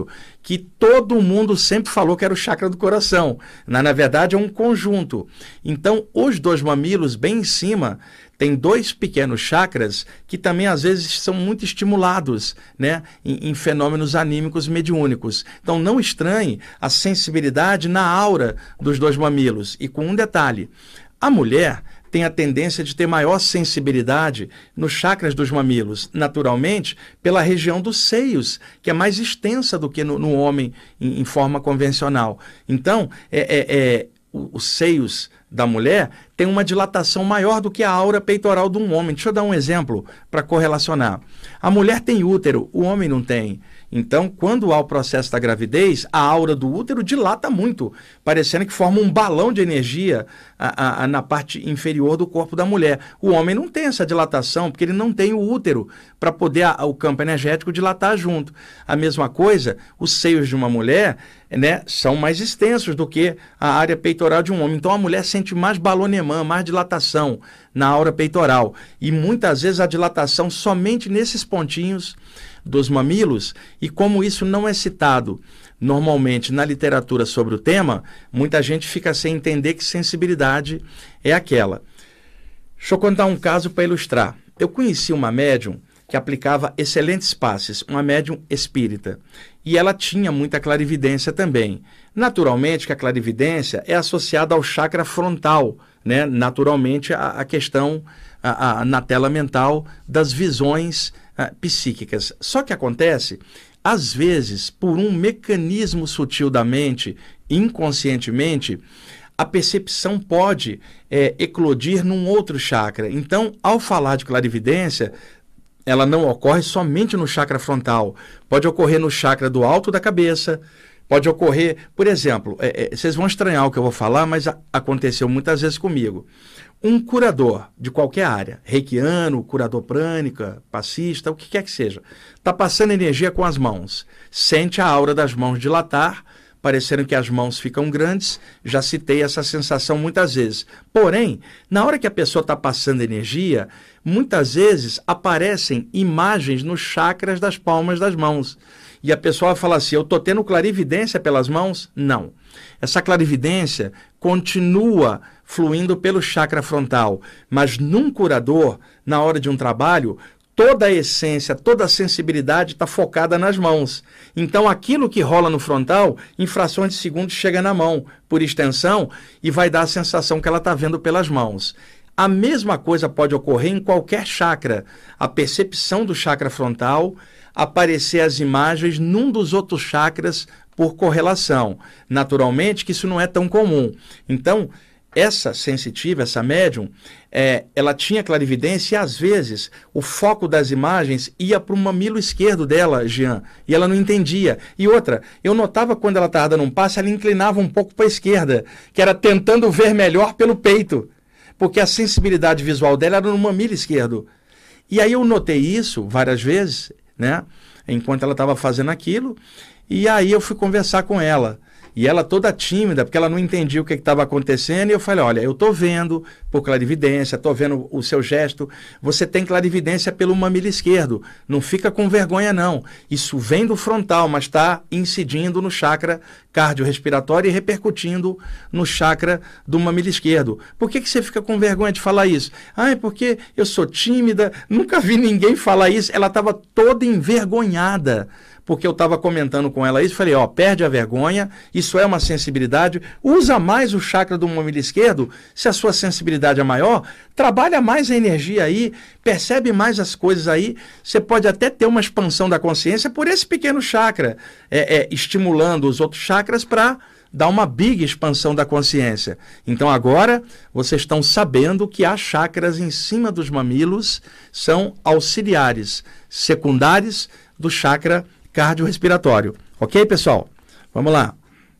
que todo mundo sempre falou que era o chakra do coração. Na, na verdade, é um conjunto. Então, os dois mamilos, bem em cima, tem dois pequenos chakras que também, às vezes, são muito estimulados, né, em, em fenômenos anímicos mediúnicos. Então, não estranhe a sensibilidade na aura dos dois mamilos. E com um detalhe, a mulher tem a tendência de ter maior sensibilidade nos chakras dos mamilos, naturalmente, pela região dos seios, que é mais extensa do que no, no homem em, em forma convencional. Então, é, é, é, os seios da mulher têm uma dilatação maior do que a aura peitoral de um homem. Deixa eu dar um exemplo para correlacionar. A mulher tem útero, o homem não tem. Então, quando há o processo da gravidez, a aura do útero dilata muito, parecendo que forma um balão de energia a, a, a, na parte inferior do corpo da mulher. O homem não tem essa dilatação, porque ele não tem o útero para poder a, o campo energético dilatar junto. A mesma coisa, os seios de uma mulher, né, são mais extensos do que a área peitoral de um homem. Então, a mulher sente mais balonemã, mais dilatação na aura peitoral. E muitas vezes a dilatação somente nesses pontinhos dos mamilos, e como isso não é citado normalmente na literatura sobre o tema, muita gente fica sem entender que sensibilidade é aquela. Deixa eu contar um caso para ilustrar. Eu conheci uma médium que aplicava excelentes passes, uma médium espírita, e ela tinha muita clarividência também. Naturalmente que a clarividência é associada ao chakra frontal, né? Naturalmente a, a questão a, a, na tela mental das visões Uh, psíquicas. Só que acontece, às vezes, por um mecanismo sutil da mente, inconscientemente, a percepção pode é, eclodir num outro chakra. Então, ao falar de clarividência, ela não ocorre somente no chakra frontal. Pode ocorrer no chakra do alto da cabeça, pode ocorrer, por exemplo, é, é, vocês vão estranhar o que eu vou falar, mas a, aconteceu muitas vezes comigo. Um curador de qualquer área, reikiano, curador prânica, passista, o que quer que seja, está passando energia com as mãos, sente a aura das mãos dilatar, parecendo que as mãos ficam grandes, já citei essa sensação muitas vezes. Porém, na hora que a pessoa está passando energia, muitas vezes aparecem imagens nos chakras das palmas das mãos. E a pessoa fala assim, eu estou tendo clarividência pelas mãos? Não. Essa clarividência continua fluindo pelo chakra frontal, mas num curador, na hora de um trabalho, toda a essência, toda a sensibilidade está focada nas mãos. Então, aquilo que rola no frontal, em frações de segundos, chega na mão, por extensão, e vai dar a sensação que ela está vendo pelas mãos. A mesma coisa pode ocorrer em qualquer chakra. A percepção do chakra frontal, aparecer as imagens num dos outros chakras por correlação. Naturalmente que isso não é tão comum. Então, essa sensitiva, essa médium, é, ela tinha clarividência e, às vezes, o foco das imagens ia para o mamilo esquerdo dela, Jean, e ela não entendia. E outra, eu notava quando ela estava dando um passo, ela inclinava um pouco para a esquerda, que era tentando ver melhor pelo peito, porque a sensibilidade visual dela era no mamilo esquerdo. E aí eu notei isso várias vezes, né, enquanto ela estava fazendo aquilo, e aí eu fui conversar com ela. E ela toda tímida, porque ela não entendia o que estava acontecendo, e eu falei, olha, eu estou vendo por clarividência, estou vendo o seu gesto, você tem clarividência pelo mamilo esquerdo, não fica com vergonha não, isso vem do frontal, mas está incidindo no chakra cardiorrespiratório e repercutindo no chakra do mamilo esquerdo. Por que, que você fica com vergonha de falar isso? Ah, é porque eu sou tímida, nunca vi ninguém falar isso, ela estava toda envergonhada, porque eu estava comentando com ela isso, falei, ó, perde a vergonha, isso é uma sensibilidade, usa mais o chakra do mamilo esquerdo, se a sua sensibilidade é maior, trabalha mais a energia aí, percebe mais as coisas aí, você pode até ter uma expansão da consciência por esse pequeno chakra, é, é, estimulando os outros chakras para dar uma big expansão da consciência. Então agora vocês estão sabendo que há chakras em cima dos mamilos, são auxiliares, secundários do chakra cardiorrespiratório. Ok, pessoal? Vamos lá.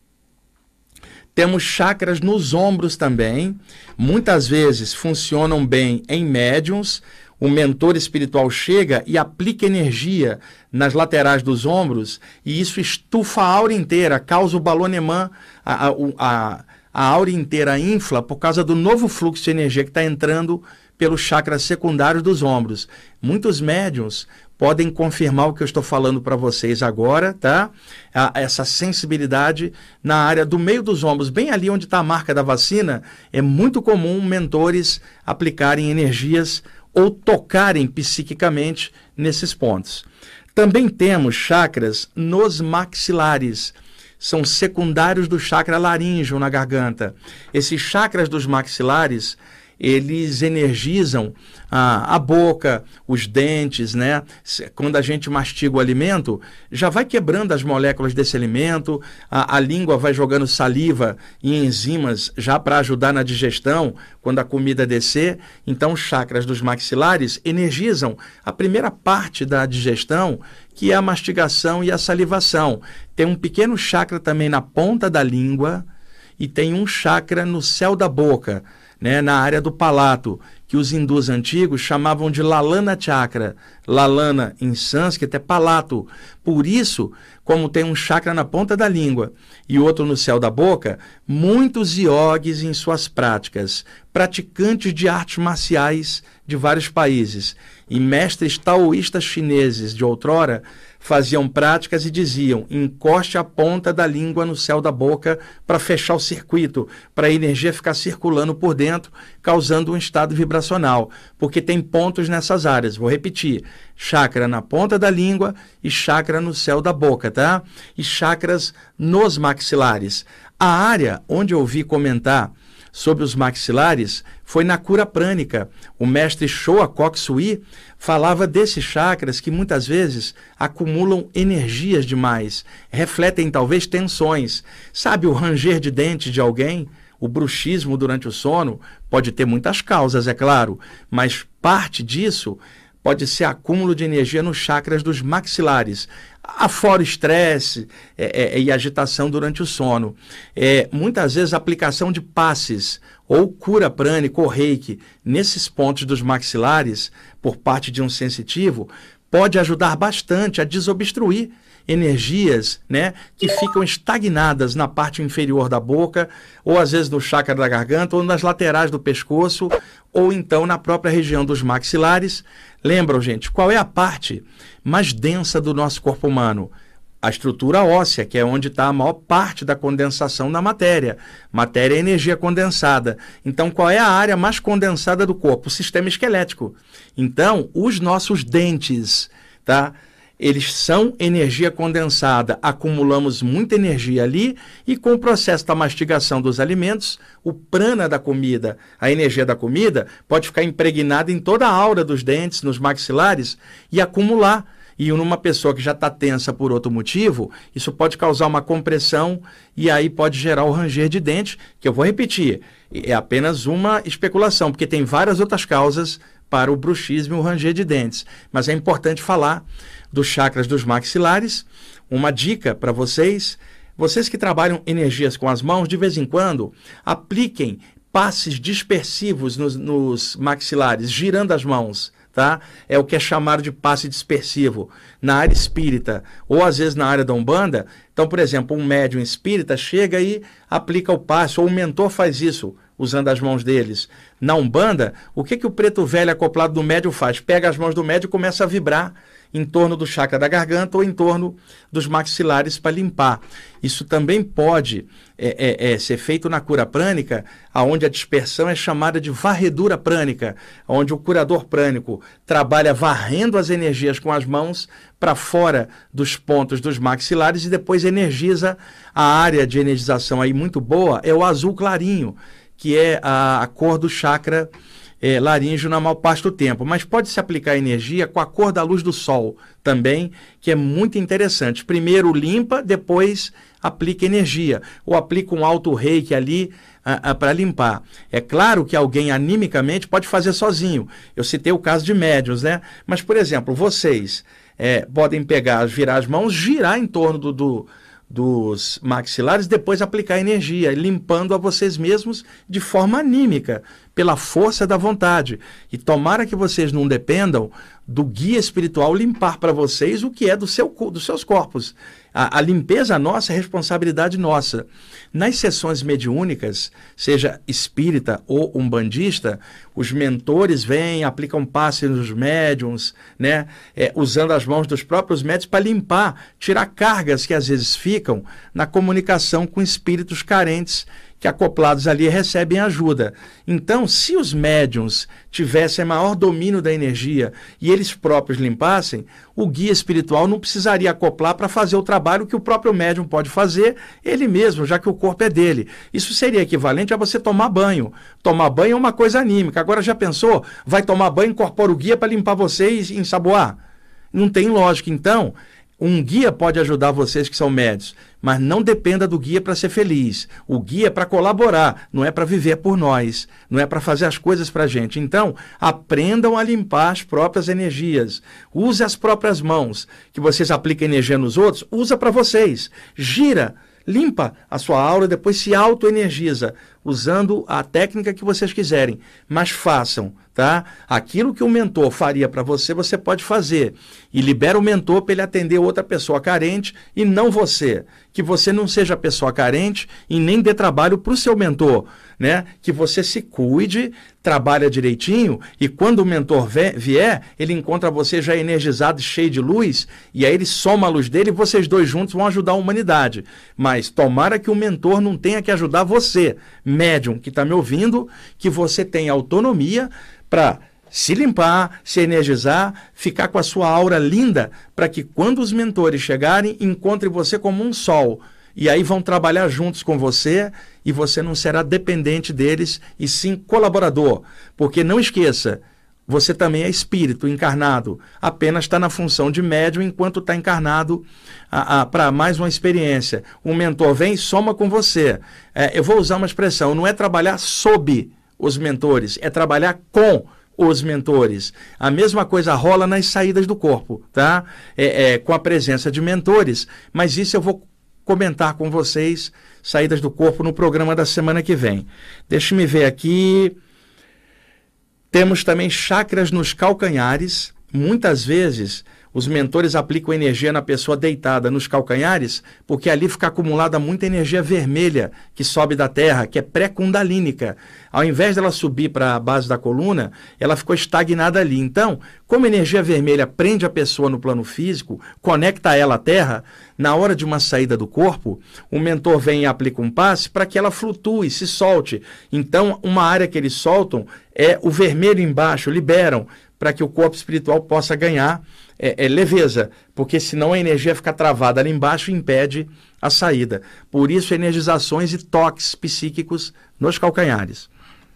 Temos chakras nos ombros também. Muitas vezes funcionam bem em médiums. O mentor espiritual chega e aplica energia nas laterais dos ombros e isso estufa a aura inteira, causa o balonemã, a, a, a, a aura inteira infla por causa do novo fluxo de energia que está entrando pelos chakras secundários dos ombros. Muitos médiuns podem confirmar o que eu estou falando para vocês agora, tá? A, essa sensibilidade na área do meio dos ombros, bem ali onde está a marca da vacina, é muito comum mentores aplicarem energias ou tocarem psiquicamente nesses pontos. Também temos chakras nos maxilares, são secundários do chakra laríngeo na garganta. Esses chakras dos maxilares, eles energizam a, a boca, os dentes, né? Quando a gente mastiga o alimento, já vai quebrando as moléculas desse alimento, a, a língua vai jogando saliva e enzimas já para ajudar na digestão, quando a comida descer. Então, os chakras dos maxilares energizam a primeira parte da digestão, que é a mastigação e a salivação. Tem um pequeno chakra também na ponta da língua e tem um chakra no céu da boca, né, na área do palato, que os hindus antigos chamavam de Lalana Chakra. Lalana, em sânscrito, é palato. Por isso, como tem um chakra na ponta da língua e outro no céu da boca, muitos iogues em suas práticas, praticantes de artes marciais de vários países e mestres taoístas chineses de outrora, faziam práticas e diziam: encoste a ponta da língua no céu da boca para fechar o circuito, para a energia ficar circulando por dentro, causando um estado vibracional, porque tem pontos nessas áreas. Vou repetir: chakra na ponta da língua e chakra no céu da boca, tá? E chakras nos maxilares. A área onde eu ouvi comentar sobre os maxilares foi na cura prânica. O mestre Choa Koksui falava desses chakras que muitas vezes acumulam energias demais, refletem talvez tensões. Sabe o ranger de dentes de alguém? O bruxismo durante o sono pode ter muitas causas, é claro, mas parte disso pode ser acúmulo de energia nos chakras dos maxilares, afora estresse é, é, e agitação durante o sono. É, muitas vezes a aplicação de passes ou cura prânica ou reiki nesses pontos dos maxilares por parte de um sensitivo pode ajudar bastante a desobstruir energias, né, que ficam estagnadas na parte inferior da boca, ou às vezes no chakra da garganta, ou nas laterais do pescoço, ou então na própria região dos maxilares. Lembram, gente, qual é a parte mais densa do nosso corpo humano? A estrutura óssea, que é onde está a maior parte da condensação da matéria. Matéria é energia condensada. Então, qual é a área mais condensada do corpo? O sistema esquelético. Então, os nossos dentes, tá? Eles são energia condensada, acumulamos muita energia ali e com o processo da mastigação dos alimentos, o prana da comida, a energia da comida, pode ficar impregnada em toda a aura dos dentes, nos maxilares e acumular. E numa pessoa que já está tensa por outro motivo, isso pode causar uma compressão e aí pode gerar o ranger de dente, que eu vou repetir, é apenas uma especulação, porque tem várias outras causas para o bruxismo e o ranger de dentes. Mas é importante falar dos chakras dos maxilares. Uma dica para vocês: vocês que trabalham energias com as mãos, de vez em quando, apliquem passes dispersivos nos, nos maxilares, girando as mãos, tá? É o que é chamado de passe dispersivo na área espírita, ou às vezes na área da Umbanda. Então, por exemplo, um médium espírita chega e aplica o passe, ou o mentor faz isso, usando as mãos deles. Na Umbanda, o que, que o preto velho acoplado do médium faz? Pega as mãos do médium e começa a vibrar em torno do chakra da garganta ou em torno dos maxilares para limpar. Isso também pode é, é, é, ser feito na cura prânica, onde a dispersão é chamada de varredura prânica, onde o curador prânico trabalha varrendo as energias com as mãos para fora dos pontos dos maxilares e depois energiza a área de energização aí muito boa, é o azul clarinho, que é a, a cor do chakra é, laríngeo na maior parte do tempo. Mas pode se aplicar energia com a cor da luz do sol também, que é muito interessante. Primeiro limpa, depois aplica energia. Ou aplica um alto reiki ali para limpar. É claro que alguém animicamente pode fazer sozinho. Eu citei o caso de médiuns, né? Mas, por exemplo, vocês é, podem pegar, virar as mãos, girar em torno do... do dos maxilares, depois aplicar energia, limpando a vocês mesmos de forma anímica, pela força da vontade. E tomara que vocês não dependam do guia espiritual limpar para vocês o que é do seu, dos seus corpos. A, a limpeza nossa é responsabilidade nossa. Nas sessões mediúnicas, seja espírita ou umbandista, os mentores vêm, aplicam passe nos médiums, né? É, usando as mãos dos próprios médiums para limpar, tirar cargas que às vezes ficam na comunicação com espíritos carentes que acoplados ali recebem ajuda. Então, se os médiums tivessem maior domínio da energia e eles próprios limpassem, o guia espiritual não precisaria acoplar para fazer o trabalho que o próprio médium pode fazer ele mesmo, já que o corpo é dele. Isso seria equivalente a você tomar banho. Tomar banho é uma coisa anímica. Agora, já pensou? Vai tomar banho, incorpora o guia para limpar você e ensaboar? Não tem lógica. Então, um guia pode ajudar vocês que são médios, mas não dependa do guia para ser feliz. O guia é para colaborar, não é para viver por nós, não é para fazer as coisas para a gente. Então, aprendam a limpar as próprias energias. Use as próprias mãos. Que vocês apliquem energia nos outros, usa para vocês. Gira, limpa a sua aura, depois se auto-energiza, usando a técnica que vocês quiserem. Mas façam, tá? Aquilo que o mentor faria para você, você pode fazer. E libera o mentor para ele atender outra pessoa carente e não você. Que você não seja pessoa carente e nem dê trabalho para o seu mentor, né? Que você se cuide, trabalha direitinho e quando o mentor vier, ele encontra você já energizado, cheio de luz, e aí ele soma a luz dele e vocês dois juntos vão ajudar a humanidade. Mas tomara que o mentor não tenha que ajudar você, médium que está me ouvindo, que você tenha autonomia para se limpar, se energizar, ficar com a sua aura linda, para que quando os mentores chegarem, encontrem você como um sol. E aí vão trabalhar juntos com você e você não será dependente deles, e sim colaborador. Porque não esqueça, você também é espírito encarnado, apenas está na função de médium enquanto está encarnado para mais uma experiência. Um mentor vem e soma com você. É, eu vou usar uma expressão, não é trabalhar sob os mentores, é trabalhar com os mentores. A mesma coisa rola nas saídas do corpo, tá? É, é, com a presença de mentores, mas isso eu vou comentar com vocês, saídas do corpo, no programa da semana que vem. Deixa-me ver aqui. Temos também chakras nos calcanhares. Muitas vezes os mentores aplicam energia na pessoa deitada nos calcanhares, porque ali fica acumulada muita energia vermelha que sobe da terra, que é pré-kundalínica. Ao invés dela subir para a base da coluna, ela ficou estagnada ali. Então, como a energia vermelha prende a pessoa no plano físico, conecta ela à terra, na hora de uma saída do corpo, o mentor vem e aplica um passe para que ela flutue, se solte. Então, uma área que eles soltam é o vermelho embaixo, liberam, para que o corpo espiritual possa ganhar é, é, leveza, porque senão a energia fica travada ali embaixo e impede a saída. Por isso, energizações e toques psíquicos nos calcanhares.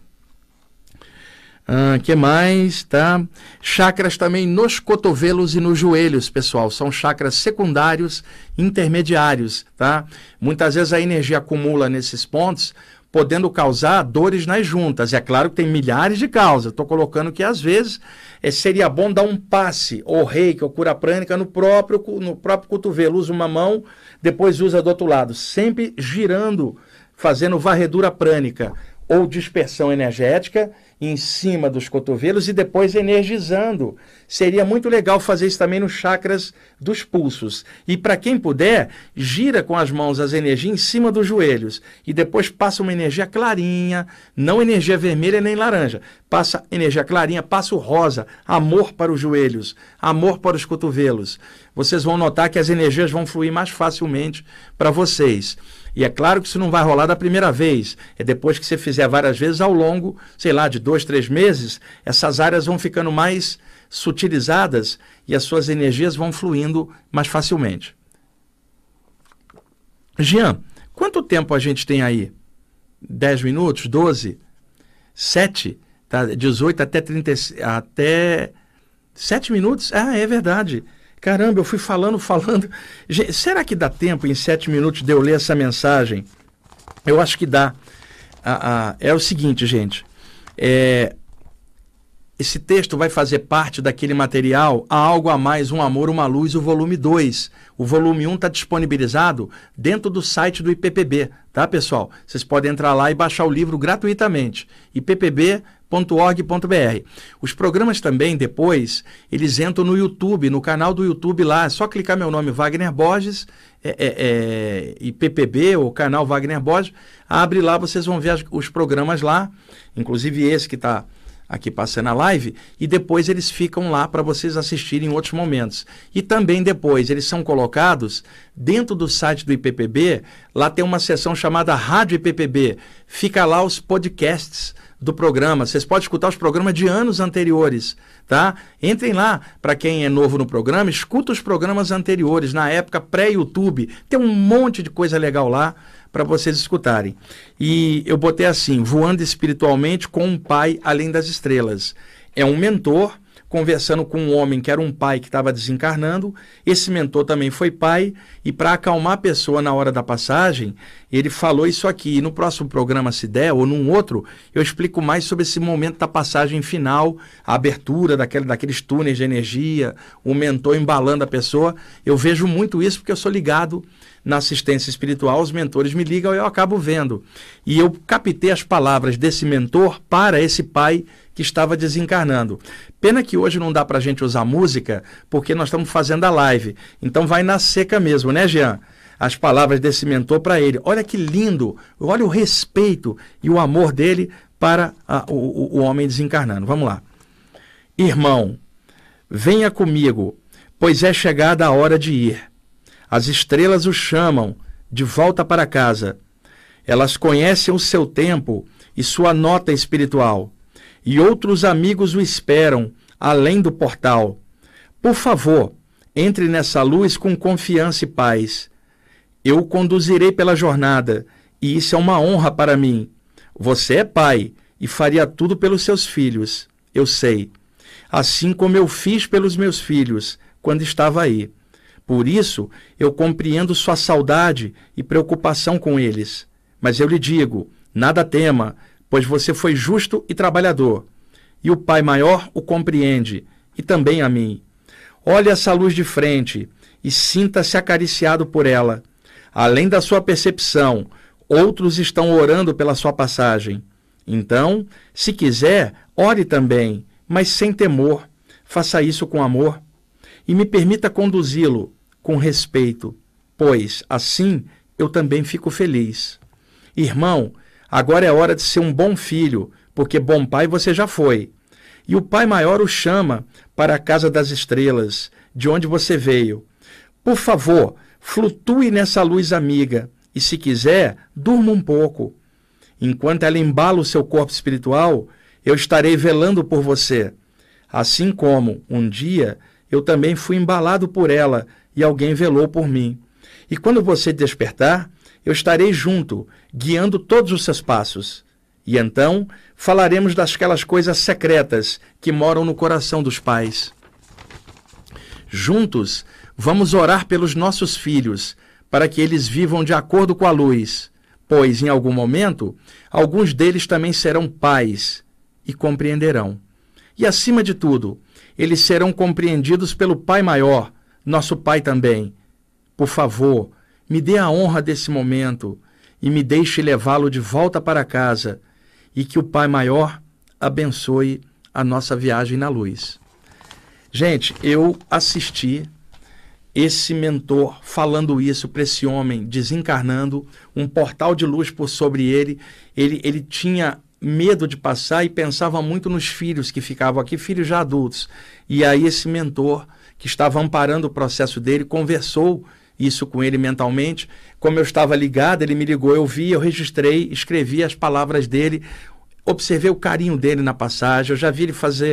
Ah, que mais, tá? Chakras também nos cotovelos e nos joelhos, pessoal. São chakras secundários, intermediários, tá? Muitas vezes a energia acumula nesses pontos, podendo causar dores nas juntas. É claro que tem milhares de causas. Estou colocando que, às vezes, é, seria bom dar um passe, ou reiki, ou cura prânica, no próprio, no próprio cotovelo. Usa uma mão, depois usa do outro lado. Sempre girando, fazendo varredura prânica, ou dispersão energética em cima dos cotovelos e depois energizando. Seria muito legal fazer isso também nos chakras dos pulsos. E para quem puder, gira com as mãos as energias em cima dos joelhos e depois passa uma energia clarinha, não energia vermelha nem laranja. Passa energia clarinha, passa o rosa, amor para os joelhos, amor para os cotovelos. Vocês vão notar que as energias vão fluir mais facilmente para vocês. E é claro que isso não vai rolar da primeira vez. É depois que você fizer várias vezes ao longo, sei lá, de dois, três meses, essas áreas vão ficando mais sutilizadas e as suas energias vão fluindo mais facilmente. Jean, quanto tempo a gente tem aí? dez minutos? doze? sete? Tá? dezoito até trinta, até sete minutos? Ah, é verdade. Caramba, eu fui falando, falando. Gente, será que dá tempo em sete minutos de eu ler essa mensagem? Eu acho que dá. Ah, ah, é o seguinte, gente. É, esse texto vai fazer parte daquele material Há Algo a Mais, Um Amor, Uma Luz, o volume dois. O volume um está disponibilizado dentro do site do I P P B, tá, pessoal? Vocês podem entrar lá e baixar o livro gratuitamente, i p p b ponto org ponto b r. Os programas também, depois, eles entram no YouTube, no canal do YouTube lá, é só clicar meu nome, Wagner Borges, é, é, é, I P P B, ou canal Wagner Borges, abre lá, vocês vão ver as, os programas lá, inclusive esse que está aqui passando a live, e depois eles ficam lá para vocês assistirem em outros momentos. E também depois eles são colocados dentro do site do I P P B, lá tem uma seção chamada Rádio I P P B, fica lá os podcasts do programa, vocês podem escutar os programas de anos anteriores, tá? Entrem lá, para quem é novo no programa, escuta os programas anteriores, na época pré-YouTube, tem um monte de coisa legal lá para vocês escutarem. E eu botei assim, Voando Espiritualmente com um Pai Além das Estrelas. É um mentor conversando com um homem que era um pai que estava desencarnando. Esse mentor também foi pai, e para acalmar a pessoa na hora da passagem, ele falou isso aqui. E no próximo programa, se der, ou num outro, eu explico mais sobre esse momento da passagem final, a abertura daquele, daqueles túneis de energia, o mentor embalando a pessoa. Eu vejo muito isso porque eu sou ligado na assistência espiritual, os mentores me ligam e eu acabo vendo. E eu captei as palavras desse mentor para esse pai que estava desencarnando. Pena que hoje não dá para a gente usar música, porque nós estamos fazendo a live. Então vai na seca mesmo, né, Jean? As palavras desse mentor para ele. Olha que lindo, olha o respeito e o amor dele para a, o, o homem desencarnando. Vamos lá. Irmão, venha comigo, pois é chegada a hora de ir. As estrelas o chamam de volta para casa. Elas conhecem o seu tempo e sua nota espiritual. E outros amigos o esperam, além do portal. Por favor, entre nessa luz com confiança e paz. Eu o conduzirei pela jornada, e isso é uma honra para mim. Você é pai e faria tudo pelos seus filhos, eu sei. Assim como eu fiz pelos meus filhos, quando estava aí. Por isso, eu compreendo sua saudade e preocupação com eles. Mas eu lhe digo, nada tema, pois você foi justo e trabalhador. E o Pai Maior o compreende, e também a mim. Olhe essa luz de frente e sinta-se acariciado por ela. Além da sua percepção, outros estão orando pela sua passagem. Então, se quiser, ore também, mas sem temor. Faça isso com amor. E me permita conduzi-lo com respeito, pois, assim, eu também fico feliz. Irmão, agora é hora de ser um bom filho, porque bom pai você já foi. E o Pai Maior o chama para a casa das estrelas, de onde você veio. Por favor, flutue nessa luz amiga, e se quiser, durma um pouco. Enquanto ela embala o seu corpo espiritual, eu estarei velando por você. Assim como, um dia, eu também fui embalado por ela, e alguém velou por mim. E quando você despertar, eu estarei junto, guiando todos os seus passos. E então falaremos daquelas coisas secretas que moram no coração dos pais. Juntos, vamos orar pelos nossos filhos, para que eles vivam de acordo com a luz, pois, em algum momento, alguns deles também serão pais e compreenderão. E, acima de tudo, eles serão compreendidos pelo Pai Maior, nosso Pai também. Por favor, me dê a honra desse momento e me deixe levá-lo de volta para casa, e que o Pai Maior abençoe a nossa viagem na luz. Gente, eu assisti esse mentor falando isso para esse homem desencarnando, um portal de luz por sobre ele. Ele, ele tinha medo de passar e pensava muito nos filhos que ficavam aqui, filhos já adultos. E aí esse mentor, que estava amparando o processo dele, conversou isso com ele mentalmente. Como eu estava ligado, ele me ligou, eu vi, eu registrei, escrevi as palavras dele, observei o carinho dele na passagem, eu já vi ele fazer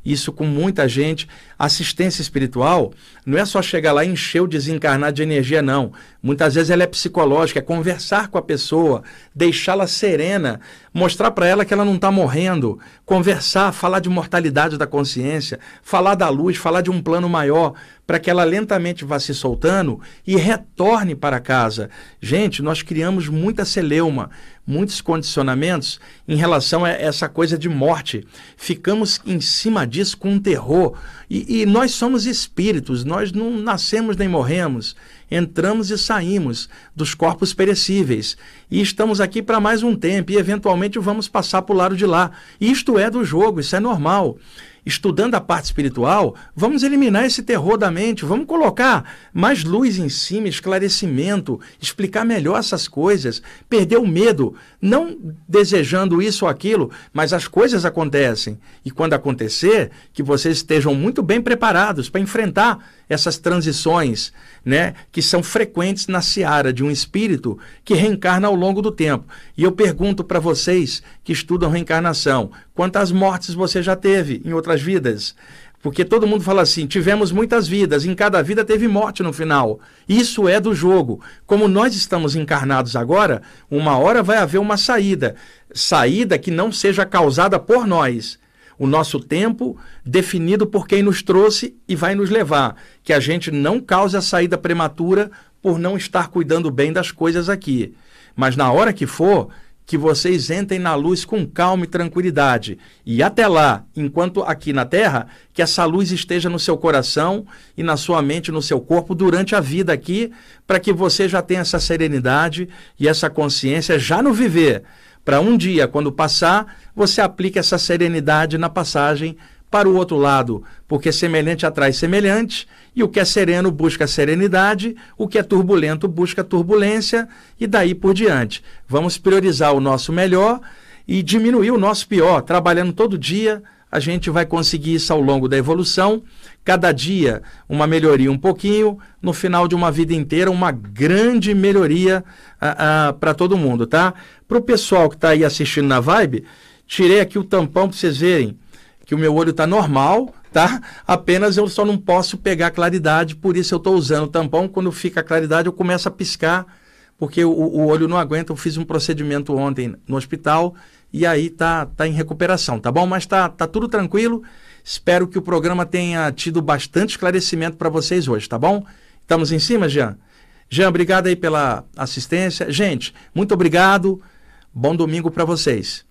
isso com muita gente. Assistência espiritual não é só chegar lá e encher o desencarnado de energia, não. Muitas vezes ela é psicológica, é conversar com a pessoa, deixá-la serena, mostrar para ela que ela não está morrendo, conversar, falar de mortalidade da consciência, falar da luz, falar de um plano maior, para que ela lentamente vá se soltando e retorne para casa. Gente, nós criamos muita celeuma, muitos condicionamentos em relação a essa coisa de morte. Ficamos em cima disso com um terror. E, e nós somos espíritos, nós não nascemos nem morremos. Entramos e saímos dos corpos perecíveis. E estamos aqui para mais um tempo e eventualmente vamos passar para o lado de lá. Isto é do jogo, isso é normal. Estudando a parte espiritual, vamos eliminar esse terror da mente, vamos colocar mais luz em cima, esclarecimento, explicar melhor essas coisas, perder o medo, não desejando isso ou aquilo, mas as coisas acontecem. E quando acontecer, que vocês estejam muito bem preparados para enfrentar essas transições, né, que são frequentes na seara de um espírito que reencarna ao longo do tempo. E eu pergunto para vocês que estudam reencarnação, quantas mortes você já teve em outras vidas? Porque todo mundo fala assim, tivemos muitas vidas, em cada vida teve morte no final. Isso é do jogo. Como nós estamos encarnados agora, uma hora vai haver uma saída. Saída que não seja causada por nós. O nosso tempo definido por quem nos trouxe e vai nos levar. Que a gente não cause a saída prematura por não estar cuidando bem das coisas aqui. Mas na hora que for, que vocês entrem na luz com calma e tranquilidade. E até lá, enquanto aqui na Terra, que essa luz esteja no seu coração e na sua mente, no seu corpo, durante a vida aqui, para que você já tenha essa serenidade e essa consciência já no viver. Para um dia, quando passar, você aplique essa serenidade na passagem para o outro lado, porque semelhante atrai semelhante, e o que é sereno busca serenidade, o que é turbulento busca turbulência, e daí por diante. Vamos priorizar o nosso melhor e diminuir o nosso pior. Trabalhando todo dia, a gente vai conseguir isso ao longo da evolução, cada dia uma melhoria um pouquinho, no final de uma vida inteira uma grande melhoria uh, uh, para todo mundo, tá? Para o pessoal que está aí assistindo na Vibe, tirei aqui o tampão para vocês verem que o meu olho está normal, tá? Apenas eu só não posso pegar claridade, por isso eu estou usando o tampão. Quando fica a claridade eu começo a piscar, porque o, o olho não aguenta. Eu fiz um procedimento ontem no hospital e aí tá, tá em recuperação, tá bom? Mas tá, tá tudo tranquilo. Espero que o programa tenha tido bastante esclarecimento para vocês hoje, tá bom? Estamos em cima, Jean? Jean, obrigado aí pela assistência. Gente, muito obrigado. Bom domingo para vocês.